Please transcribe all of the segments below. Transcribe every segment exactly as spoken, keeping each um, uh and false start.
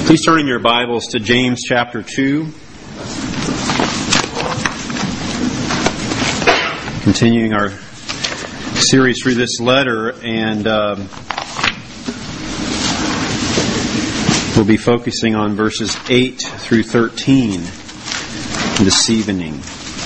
Please turn in your Bibles to James chapter two. Continuing our series through this letter, and um, we'll be focusing on verses eight through thirteen this evening.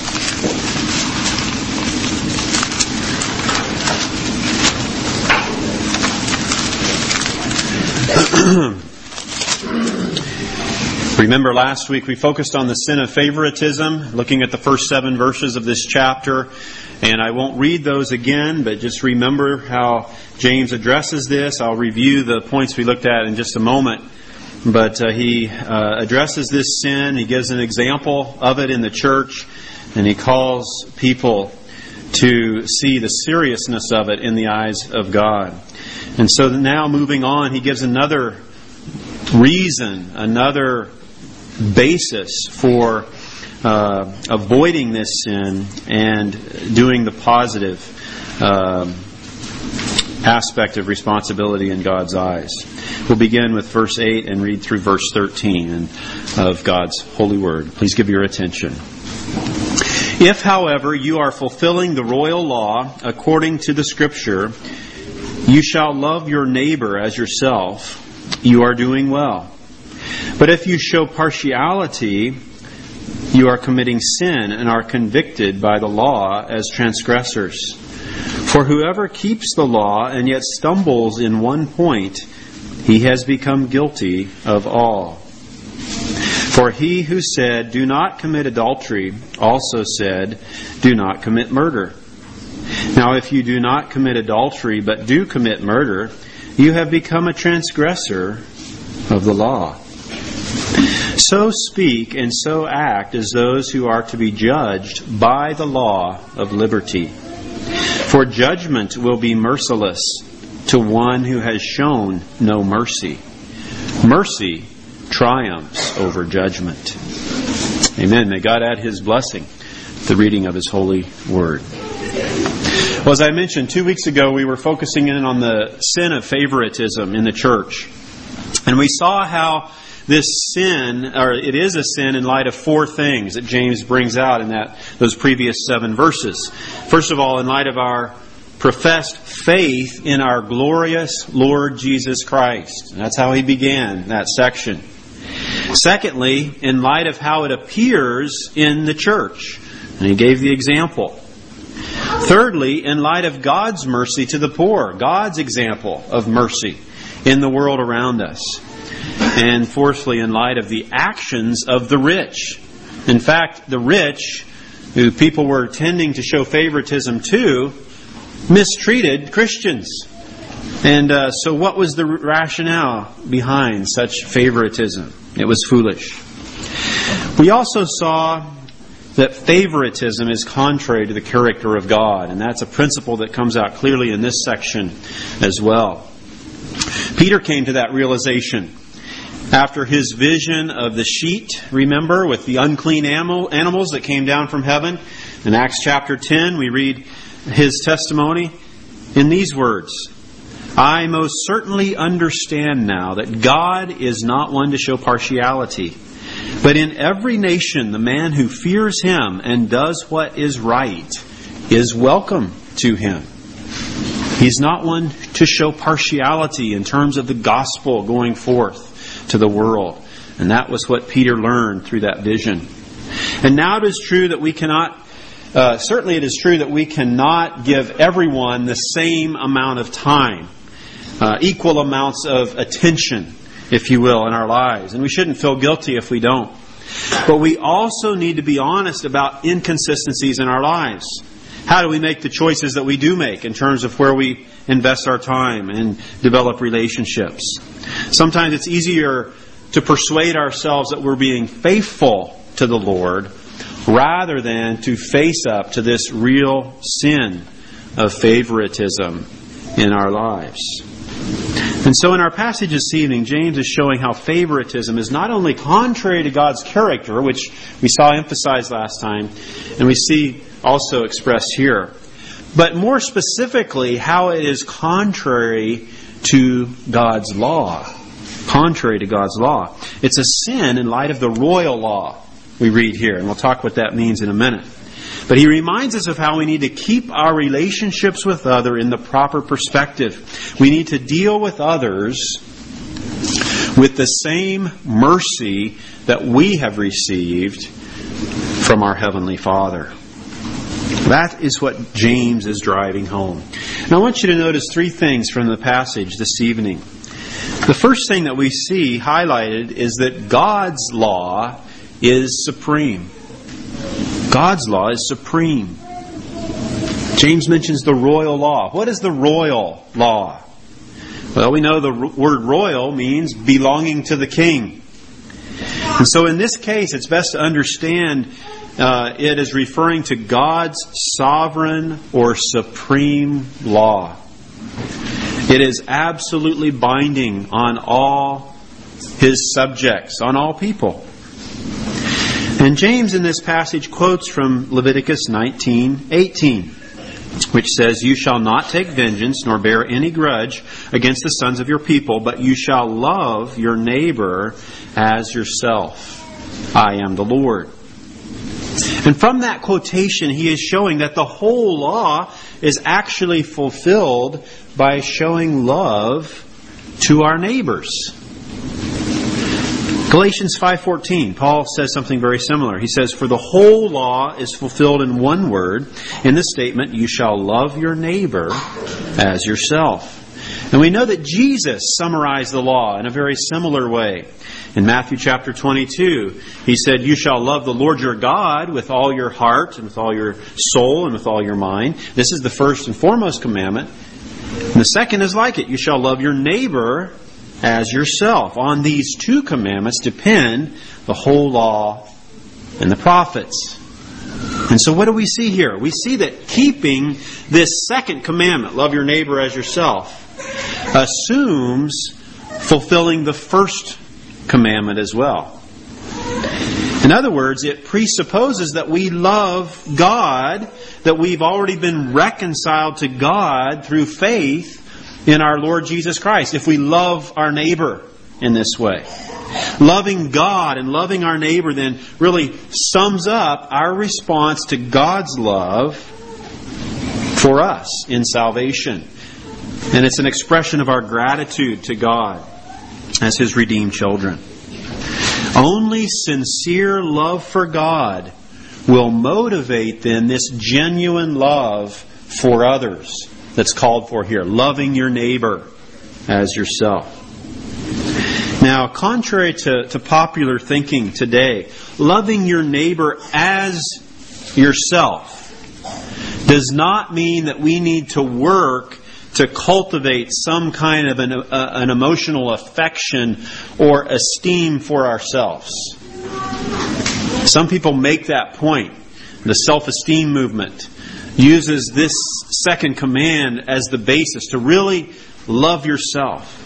Remember last week we focused on the sin of favoritism, looking at the first seven verses of this chapter. And I won't read those again, but just remember how James addresses this. I'll review the points we looked at in just a moment. But uh, he uh, addresses this sin. He gives an example of it in the church. And he calls people to see the seriousness of it in the eyes of God. And so now moving on, he gives another reason, another basis for uh, avoiding this sin and doing the positive uh, aspect of responsibility in God's eyes. We'll begin with verse eight and read through verse thirteen of God's holy word. Please give your attention. If, however, you are fulfilling the royal law according to the Scripture, you shall love your neighbor as yourself, you are doing well. But if you show partiality, you are committing sin and are convicted by the law as transgressors. For whoever keeps the law and yet stumbles in one point, he has become guilty of all. For he who said, "Do not commit adultery," also said, "Do not commit murder." Now if you do not commit adultery, but do commit murder, you have become a transgressor of the law. So speak and so act as those who are to be judged by the law of liberty. For judgment will be merciless to one who has shown no mercy. Mercy triumphs over judgment. Amen. May God add His blessing to the reading of His holy word. Well, as I mentioned, two weeks ago we were focusing in on the sin of favoritism in the church. And we saw how this sin, or it is a sin in light of four things that James brings out in that those previous seven verses. First of all, in light of our professed faith in our glorious Lord Jesus Christ. And that's how he began that section. Secondly, in light of how it appears in the church. And he gave the example. Thirdly, in light of God's mercy to the poor. God's example of mercy in the world around us. And fourthly, in light of the actions of the rich. In fact, the rich, who people were tending to show favoritism to, mistreated Christians. And uh, so what was the rationale behind such favoritism? It was foolish. We also saw that favoritism is contrary to the character of God. And that's a principle that comes out clearly in this section as well. Peter came to that realization after his vision of the sheet, remember, with the unclean animal, animals that came down from heaven. In Acts chapter ten, we read his testimony in these words. I most certainly understand now that God is not one to show partiality. But in every nation, the man who fears Him and does what is right is welcome to Him. He's not one to show partiality in terms of the gospel going forth to the world. And that was what Peter learned through that vision. And now it is true that we cannot, uh, certainly it is true that we cannot give everyone the same amount of time, uh, equal amounts of attention, if you will, in our lives. And we shouldn't feel guilty if we don't. But we also need to be honest about inconsistencies in our lives. How do we make the choices that we do make in terms of where we invest our time and develop relationships? Sometimes it's easier to persuade ourselves that we're being faithful to the Lord rather than to face up to this real sin of favoritism in our lives. And so in our passage this evening, James is showing how favoritism is not only contrary to God's character, which we saw emphasized last time, and we see also expressed here, but more specifically how it is contrary to God's law. Contrary to God's law. It's a sin in light of the royal law we read here, and we'll talk what that means in a minute. But he reminds us of how we need to keep our relationships with others in the proper perspective. We need to deal with others with the same mercy that we have received from our Heavenly Father. That is what James is driving home. And I want you to notice three things from the passage this evening. The first thing that we see highlighted is that God's law is supreme. God's law is supreme. James mentions the royal law. What is the royal law? Well, we know the word royal means belonging to the king. And so in this case, it's best to understand uh, it is referring to God's sovereign or supreme law. It is absolutely binding on all His subjects, on all people. And James in this passage quotes from Leviticus nineteen eighteen, which says, "You shall not take vengeance nor bear any grudge against the sons of your people, but you shall love your neighbor as yourself. I am the Lord." And from that quotation, he is showing that the whole law is actually fulfilled by showing love to our neighbors. Galatians five fourteen, Paul says something very similar. He says, "For the whole law is fulfilled in one word, in the statement, you shall love your neighbor as yourself." And we know that Jesus summarized the law in a very similar way. In Matthew chapter twenty-two, He said, "You shall love the Lord your God with all your heart and with all your soul and with all your mind." This is the first and foremost commandment. And the second is like it. You shall love your neighbor as yourself. On these two commandments depend the whole law and the prophets. And so what do we see here? We see that keeping this second commandment, love your neighbor as yourself, assumes fulfilling the first commandment as well. In other words, it presupposes that we love God, that we've already been reconciled to God through faith in our Lord Jesus Christ. If we love our neighbor in this way. Loving God and loving our neighbor then really sums up our response to God's love for us in salvation. And it's an expression of our gratitude to God as His redeemed children. Only sincere love for God will motivate then this genuine love for others that's called for here. Loving your neighbor as yourself. Now, contrary to, to popular thinking today, loving your neighbor as yourself does not mean that we need to work to cultivate some kind of an, uh, an emotional affection or esteem for ourselves. Some people make that point. The self-esteem movement uses this second command as the basis to really love yourself.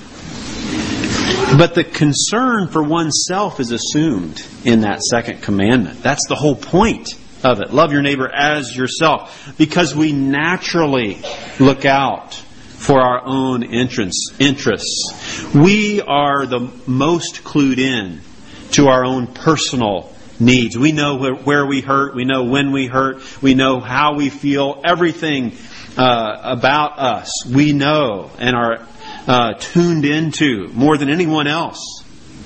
But the concern for oneself is assumed in that second commandment. That's the whole point of it. Love your neighbor as yourself. Because we naturally look out for our own interests. We are the most clued in to our own personal needs. We know where we hurt. We know when we hurt. We know how we feel. Everything uh, about us we know and are uh, tuned into more than anyone else.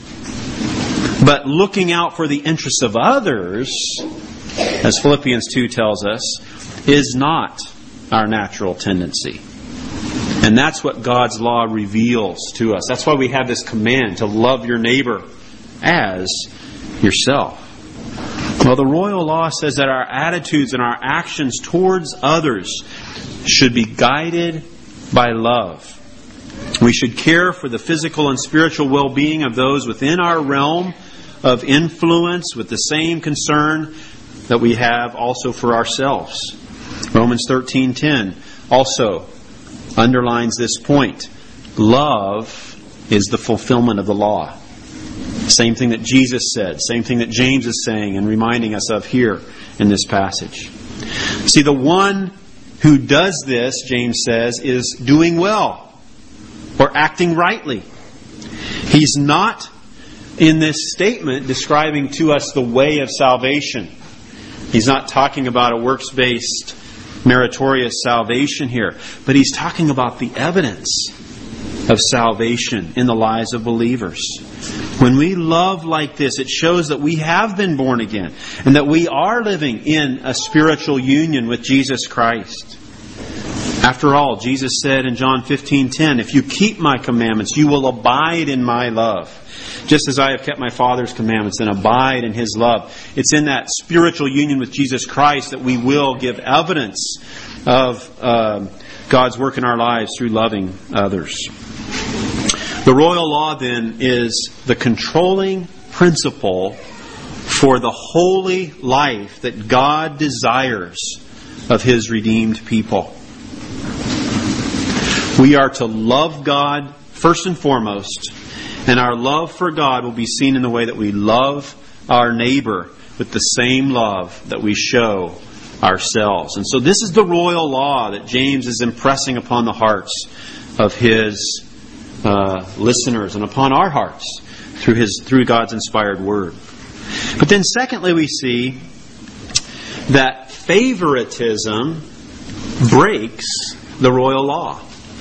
But looking out for the interests of others, as Philippians two tells us, is not our natural tendency. And that's what God's law reveals to us. That's why we have this command to love your neighbor as yourself. Well, the royal law says that our attitudes and our actions towards others should be guided by love. We should care for the physical and spiritual well-being of those within our realm of influence with the same concern that we have also for ourselves. Romans thirteen ten also underlines this point. Love is the fulfillment of the law. Same thing that Jesus said. Same thing that James is saying and reminding us of here in this passage. See, the one who does this, James says, is doing well or acting rightly. He's not in this statement describing to us the way of salvation. He's not talking about a works-based meritorious salvation here, but he's talking about the evidence of salvation in the lives of believers. When we love like this, it shows that we have been born again and that we are living in a spiritual union with Jesus Christ. After all, Jesus said in John fifteen ten, "If you keep my commandments, you will abide in my love. Just as I have kept my Father's commandments and abide in His love." It's in that spiritual union with Jesus Christ that we will give evidence of uh, God's work in our lives through loving others. The royal law, then, is the controlling principle for the holy life that God desires of His redeemed people. We are to love God first and foremost, and our love for God will be seen in the way that we love our neighbor with the same love that we show ourselves. And so this is the royal law that James is impressing upon the hearts of his uh, listeners and upon our hearts through his through God's inspired word. But then secondly, we see that favoritism breaks the royal law.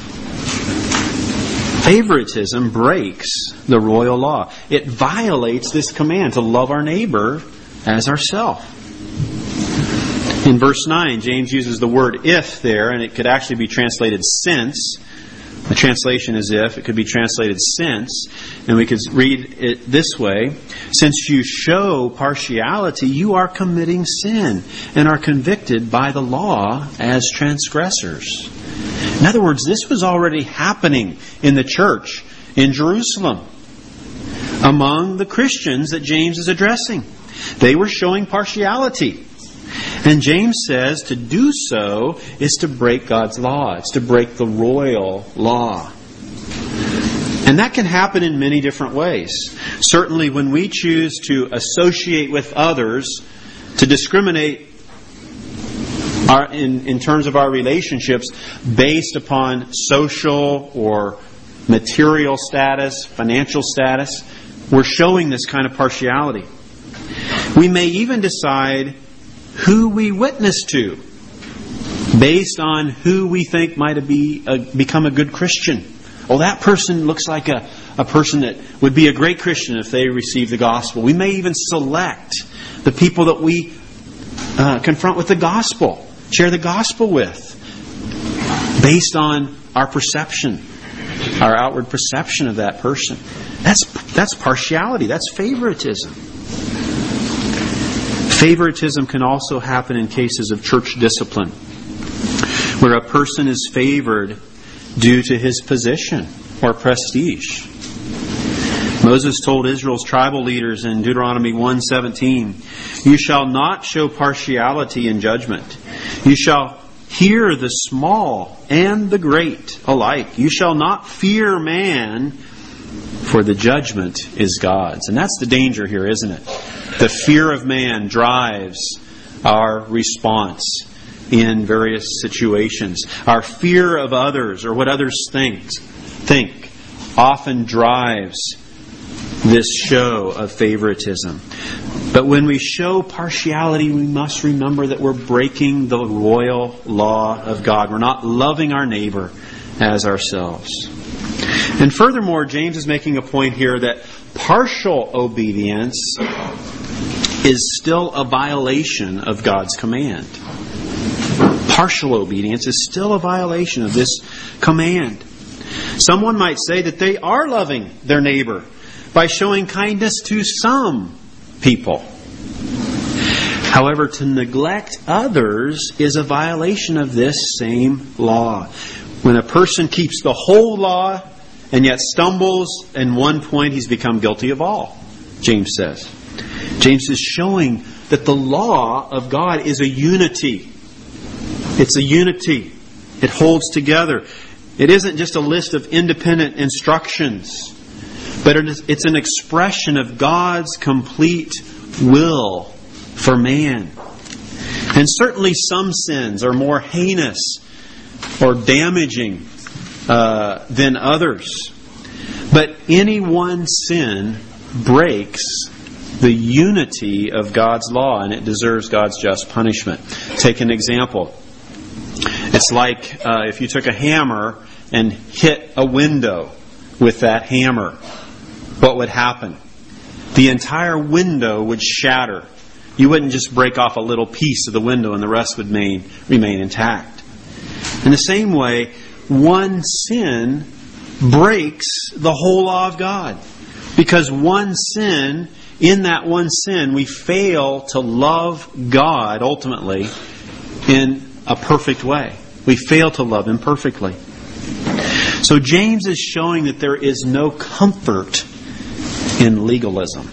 Favoritism breaks the royal law. It violates this command to love our neighbor as ourselves. In verse nine, James uses the word "if" there, and it could actually be translated "since." The translation is "if." It could be translated "since." And we could read it this way: "Since you show partiality, you are committing sin and are convicted by the law as transgressors." In other words, this was already happening in the church in Jerusalem among the Christians that James is addressing. They were showing partiality. And James says to do so is to break God's law. It's to break the royal law. And that can happen in many different ways. Certainly when we choose to associate with others, to discriminate Our, in, in terms of our relationships based upon social or material status, financial status, we're showing this kind of partiality. We may even decide who we witness to based on who we think might be a, become a good Christian. Well, that person looks like a, a person that would be a great Christian if they receive the gospel. We may even select the people that we uh, confront with the gospel, share the gospel with, based on our perception, our outward perception of that person. That's that's partiality. That's favoritism. Favoritism can also happen in cases of church discipline, where a person is favored due to his position or prestige. Moses told Israel's tribal leaders in Deuteronomy one seventeen, "You shall not show partiality in judgment. You shall hear the small and the great alike. You shall not fear man, for the judgment is God's." And that's the danger here, isn't it? The fear of man drives our response in various situations. Our fear of others or what others think, think often drives this show of favoritism. But when we show partiality, we must remember that we're breaking the royal law of God. We're not loving our neighbor as ourselves. And furthermore, James is making a point here that partial obedience is still a violation of God's command. Partial obedience is still a violation of this command. Someone might say that they are loving their neighbor by showing kindness to some people. However, to neglect others is a violation of this same law. When a person keeps the whole law and yet stumbles in one point, he's become guilty of all, James says. James is showing that the law of God is a unity. It's a unity. It holds together. It isn't just a list of independent instructions, but it's an expression of God's complete will for man. And certainly some sins are more heinous or damaging uh, than others. But any one sin breaks the unity of God's law, and it deserves God's just punishment. Take an example. It's like uh, if you took a hammer and hit a window with that hammer, what would happen? The entire window would shatter. You wouldn't just break off a little piece of the window and the rest would remain, remain intact. In the same way, one sin breaks the whole law of God. Because one sin, in that one sin, we fail to love God ultimately in a perfect way. We fail to love Him perfectly. So James is showing that there is no comfort in legalism.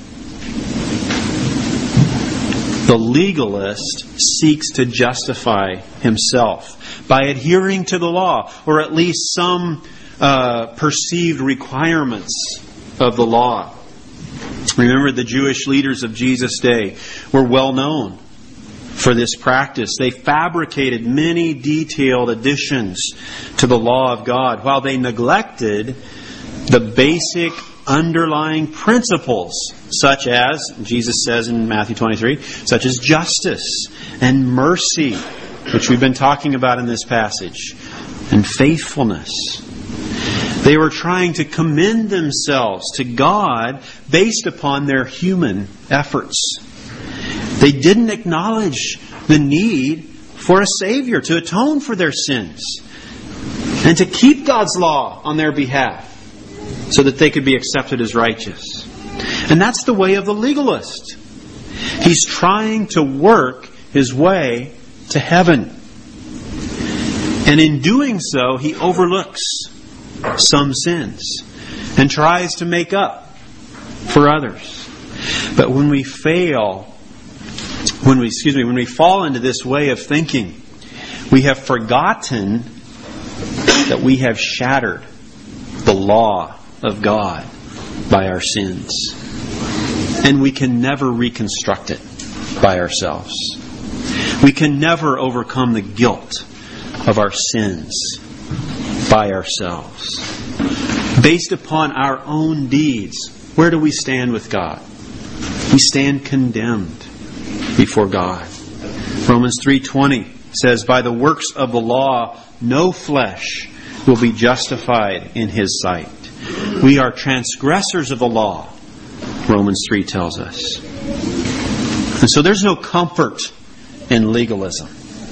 The legalist seeks to justify himself by adhering to the law, or at least some uh, perceived requirements of the law. Remember, the Jewish leaders of Jesus' day were well known for this practice. They fabricated many detailed additions to the law of God while they neglected the basic underlying principles, such as, Jesus says in Matthew twenty-three, such as justice and mercy, which we've been talking about in this passage, and faithfulness. They were trying to commend themselves to God based upon their human efforts. They didn't acknowledge the need for a Savior to atone for their sins and to keep God's law on their behalf so that they could be accepted as righteous. And that's the way of the legalist. He's trying to work his way to heaven. And in doing so, he overlooks some sins and tries to make up for others. But when we fail, when we, excuse me, when we fall into this way of thinking, we have forgotten that we have shattered the law of God by our sins. And we can never reconstruct it by ourselves. We can never overcome the guilt of our sins by ourselves. Based upon our own deeds, where do we stand with God? We stand condemned before God. Romans three twenty says, "By the works of the law, no flesh will be justified in His sight. We are transgressors of the law," Romans three tells us. And so there's no comfort in legalism.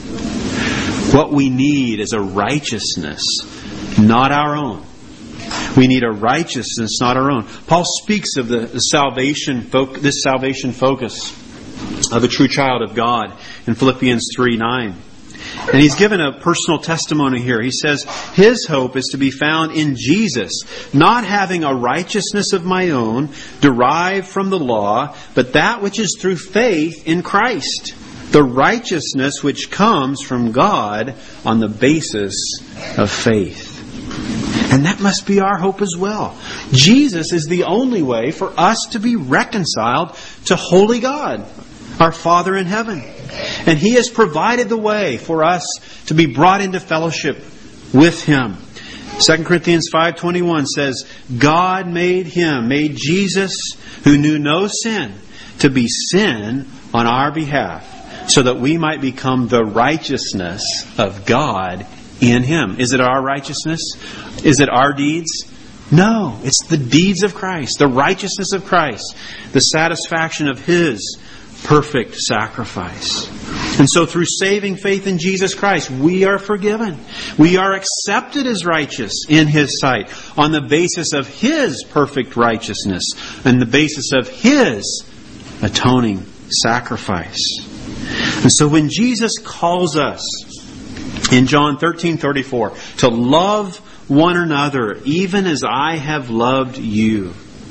What we need is a righteousness, not our own. We need a righteousness, not our own. Paul speaks of the, the salvation, this salvation focus of a true child of God in Philippians three nine. And he's given a personal testimony here. He says, his hope is to be found in Jesus, not having a righteousness of my own derived from the law, but that which is through faith in Christ, the righteousness which comes from God on the basis of faith. And that must be our hope as well. Jesus is the only way for us to be reconciled to holy God, our Father in heaven. And He has provided the way for us to be brought into fellowship with Him. Second Corinthians five twenty-one says, God made Him, made Jesus, who knew no sin, to be sin on our behalf, so that we might become the righteousness of God in Him. Is it our righteousness? Is it our deeds? No, it's the deeds of Christ, the righteousness of Christ, the satisfaction of His perfect sacrifice. And so through saving faith in Jesus Christ, we are forgiven. We are accepted as righteous in His sight on the basis of His perfect righteousness and the basis of His atoning sacrifice. And so when Jesus calls us in John thirteen thirty-four to love one another even as I have loved you,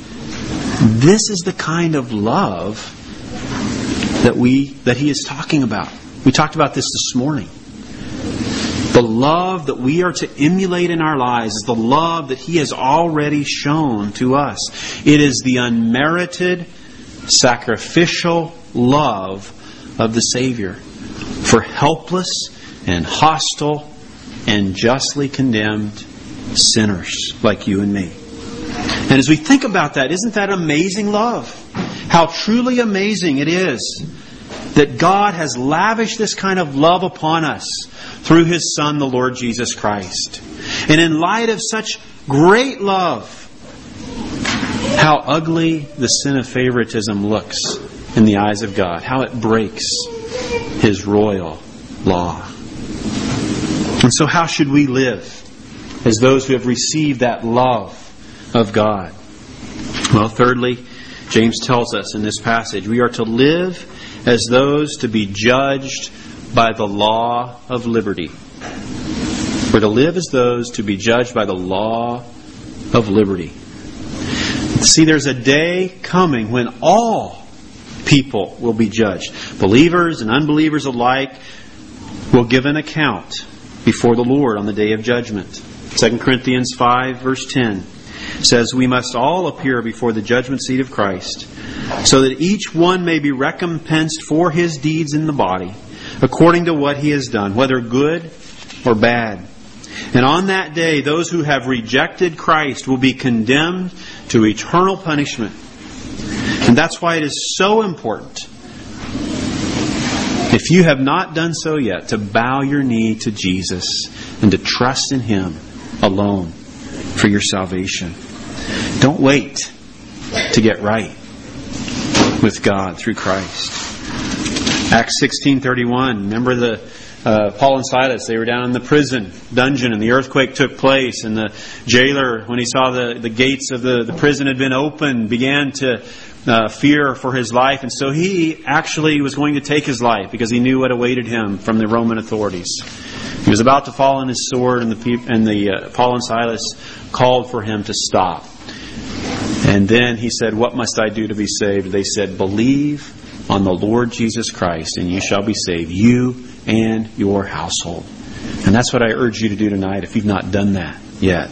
this is the kind of love that we that He is talking about. We talked about this this morning. The love that we are to emulate in our lives is the love that He has already shown to us. It is the unmerited, sacrificial love of the Savior for helpless and hostile and justly condemned sinners like you and me. And as we think about that, isn't that amazing love? How truly amazing it is that God has lavished this kind of love upon us through His Son, the Lord Jesus Christ. And in light of such great love, how ugly the sin of favoritism looks in the eyes of God. How it breaks His royal law. And so how should we live as those who have received that love of God? Well, thirdly, James tells us in this passage, we are to live as those to be judged by the law of liberty. We're to live as those to be judged by the law of liberty. See, there's a day coming when all people will be judged. Believers and unbelievers alike will give an account before the Lord on the day of judgment. Second Corinthians five verse ten says, we must all appear before the judgment seat of Christ, so that each one may be recompensed for his deeds in the body, according to what he has done, whether good or bad. And on that day, those who have rejected Christ will be condemned to eternal punishment. And that's why it is so important, if you have not done so yet, to bow your knee to Jesus and to trust in Him alone for your salvation. Don't wait to get right with God through Christ. Acts sixteen thirty-one. Remember the uh, Paul and Silas, they were down in the prison dungeon and the earthquake took place, and the jailer, when he saw the, the gates of the, the prison had been opened, began to uh, fear for his life, and so he actually was going to take his life because he knew what awaited him from the Roman authorities. He was about to fall on his sword, and the and the uh, Paul and Silas called for him to stop. And then he said, "What must I do to be saved?" They said, "Believe on the Lord Jesus Christ, and you shall be saved, you and your household." And that's what I urge you to do tonight if you've not done that yet.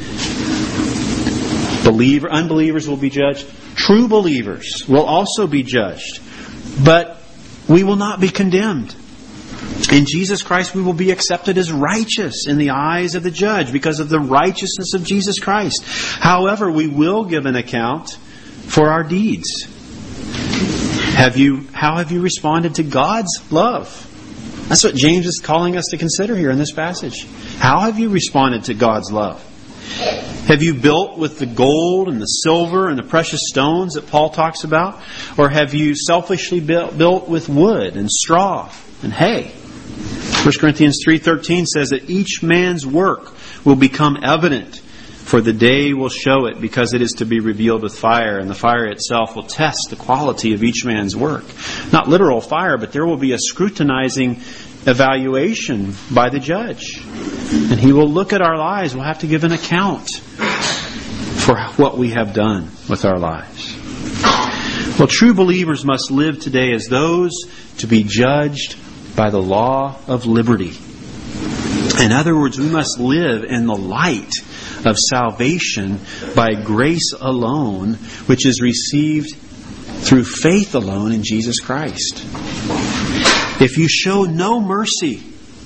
Believer, unbelievers will be judged. True believers will also be judged. But we will not be condemned. In Jesus Christ we will be accepted as righteous in the eyes of the judge because of the righteousness of Jesus Christ. However, we will give an account for our deeds. Have you, how have you responded to God's love? That's what James is calling us to consider here in this passage. How have you responded to God's love? Have you built with the gold and the silver and the precious stones that Paul talks about? Or have you selfishly built, built with wood and straw and hay? First Corinthians three thirteen says that each man's work will become evident, for the day will show it, because it is to be revealed with fire, and the fire itself will test the quality of each man's work. Not literal fire, but there will be a scrutinizing evaluation by the judge. And He will look at our lives. We'll have to give an account for what we have done with our lives. Well, true believers must live today as those to be judged by the law of liberty. In other words, we must live in the light of salvation by grace alone, which is received through faith alone in Jesus Christ. If you show no mercy,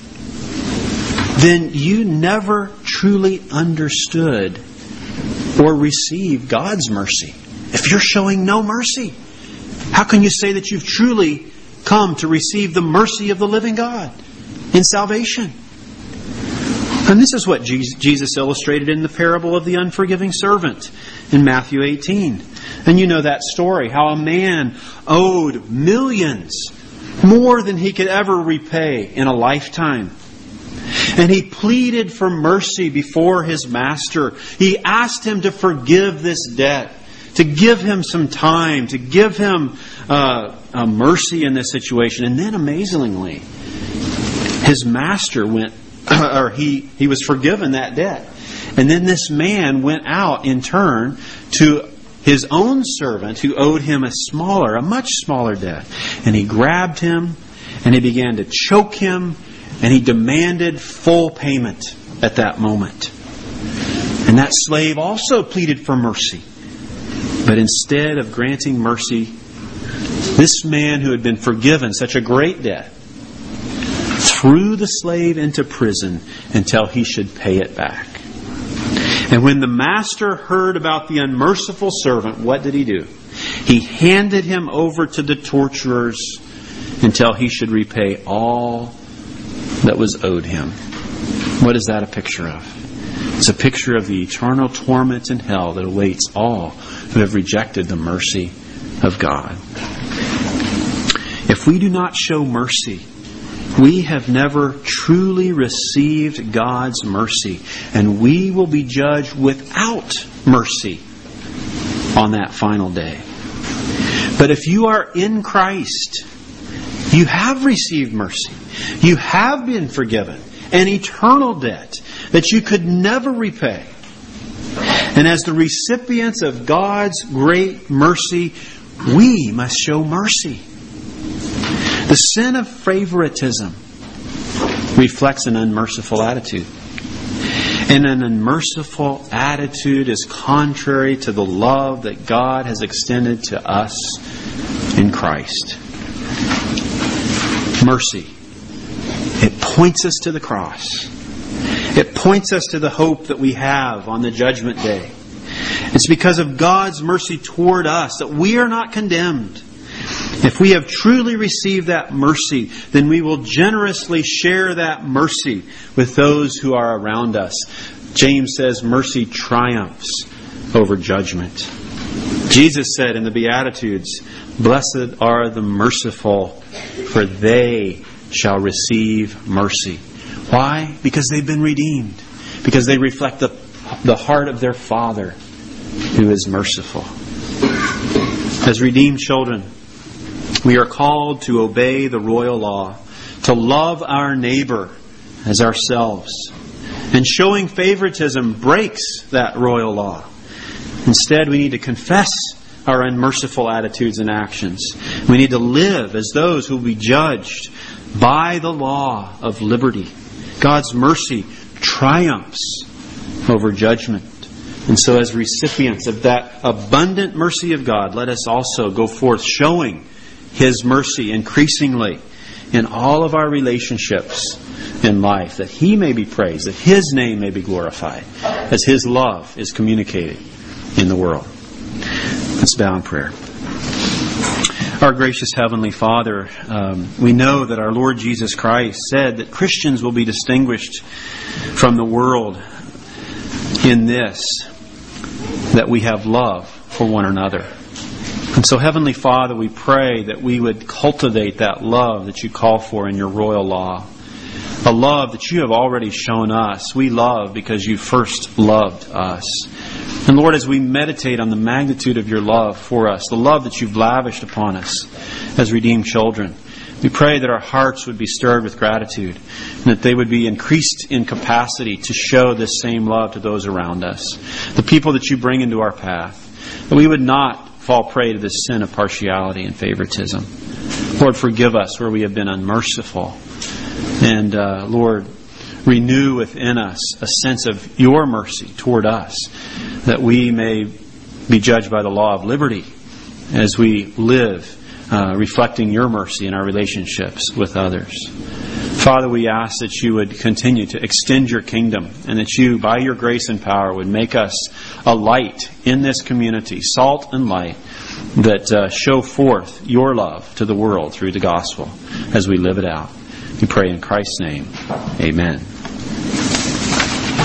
then you never truly understood or received God's mercy. If you're showing no mercy, how can you say that you've truly come to receive the mercy of the living God in salvation? And this is what Jesus illustrated in the parable of the unforgiving servant in Matthew eighteen. And you know that story, how a man owed millions, more than he could ever repay in a lifetime. And he pleaded for mercy before his master. He asked him to forgive this debt, to give him some time, to give him uh, a mercy in this situation. And then amazingly, his master went, or he, he was forgiven that debt. And then this man went out in turn to his own servant who owed him a smaller, a much smaller debt. And he grabbed him and he began to choke him, and he demanded full payment at that moment. And that slave also pleaded for mercy. But instead of granting mercy, this man who had been forgiven such a great debt threw the slave into prison until he should pay it back. And when the master heard about the unmerciful servant, what did he do? He handed him over to the torturers until he should repay all that was owed him. What is that a picture of? It's a picture of the eternal torment in hell that awaits all who have rejected the mercy of God. If we do not show mercy, we have never truly received God's mercy, and we will be judged without mercy on that final day. But if you are in Christ, you have received mercy. You have been forgiven an eternal debt that you could never repay. And as the recipients of God's great mercy, we must show mercy. The sin of favoritism reflects an unmerciful attitude. And an unmerciful attitude is contrary to the love that God has extended to us in Christ. Mercy. It points us to the cross. It points us to the hope that we have on the judgment day. It's because of God's mercy toward us that we are not condemned. If we have truly received that mercy, then we will generously share that mercy with those who are around us. James says mercy triumphs over judgment. Jesus said in the Beatitudes, "Blessed are the merciful, for they shall receive mercy." Why? Because they've been redeemed. Because they reflect the, the heart of their Father who is merciful. As redeemed children, we are called to obey the royal law, to love our neighbor as ourselves. And showing favoritism breaks that royal law. Instead, we need to confess our unmerciful attitudes and actions. We need to live as those who will be judged by the law of liberty. God's mercy triumphs over judgment. And so as recipients of that abundant mercy of God, let us also go forth showing His mercy increasingly in all of our relationships in life, that He may be praised, that His name may be glorified, as His love is communicated in the world. Let's bow in prayer. Our gracious Heavenly Father, um, we know that our Lord Jesus Christ said that Christians will be distinguished from the world in this, that we have love for one another. And so, Heavenly Father, we pray that we would cultivate that love that you call for in your royal law. A love that you have already shown us. We love because you first loved us. And Lord, as we meditate on the magnitude of your love for us, the love that you've lavished upon us as redeemed children, we pray that our hearts would be stirred with gratitude and that they would be increased in capacity to show this same love to those around us, the people that you bring into our path, that we would not fall prey to this sin of partiality and favoritism. Lord, forgive us where we have been unmerciful. And uh, Lord, renew within us a sense of your mercy toward us, that we may be judged by the law of liberty as we live uh, reflecting your mercy in our relationships with others. Father, we ask that you would continue to extend your kingdom and that you, by your grace and power, would make us a light in this community, salt and light, that uh, show forth your love to the world through the gospel as we live it out. We pray in Christ's name. Amen.